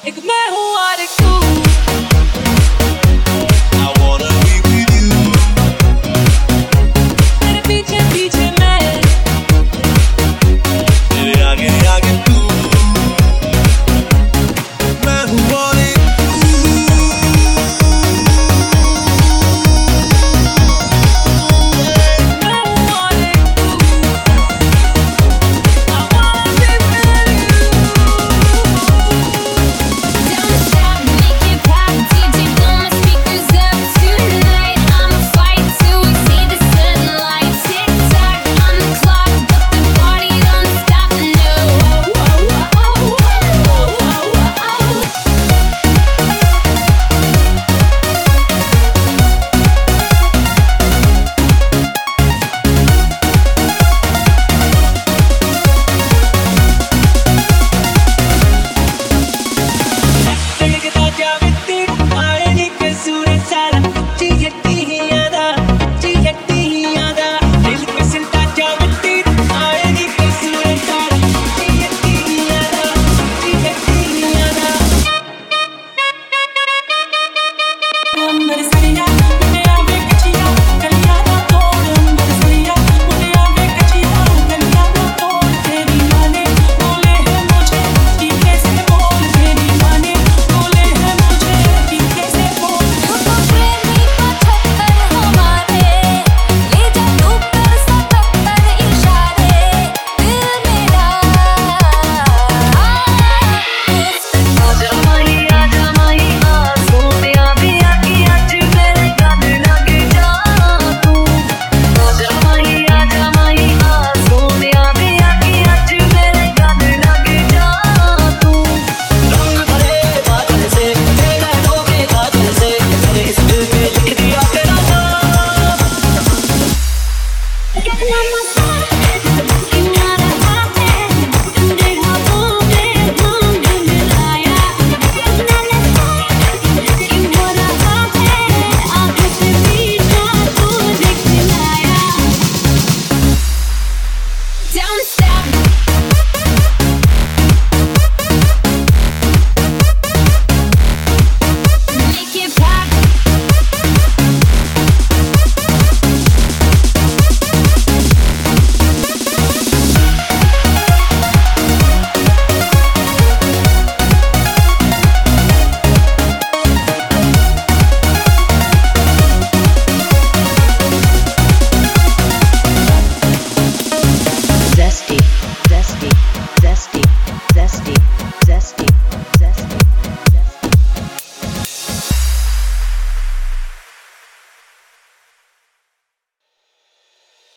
एक मैं हूँ और एक तू। I wanna be with you. तेरे पीछे पीछे मैं, तेरे आगे आगे तू। मैं हूँ और एक मैं हूँ और एक तू। I wanna be with you. Don't stop, make it pop, DJ blow my speakers up tonight. I'ma fight till we see the sunlight. Tick tock on the clock, but the party don't stop. No. Delikata javetti, aeni ke sure sara, chiyatti hiyada, dil pe sinta javetti, aeni ke sure sara, chiyatti hiyada. Ambar sariya, mune aave kachiya, kaliya na tod. Ambar sariya, mune aave kachiya, kaliya na tod. Teri maane bole hai mujhe, ki kaise bol. Teri maane bole hai mujhe, ki kaise bol. तुमको प्रेमी 75 हमारे, ले जा डूब कर 77 इशारे, दिल मेरा आजा माही आंसू में आवी आके आज मेरे गल लग जा तू। आजा माही आंसू में आवी आके आज मेरे गल लग जा तू। रंग भरे बादल से तेरे धोखे काजल से मेरे इस दिल पे लिख दिया तेरा नाम। कितना मजा कितना रहा है अंधे ख्वाबों में भंग मिलाया। कितना लगा कि हो रहा है आँखों से मीठा तू दिखलाया। Don't stop. Make it pop. Zesty, zesty, zesty, zesty, zesty.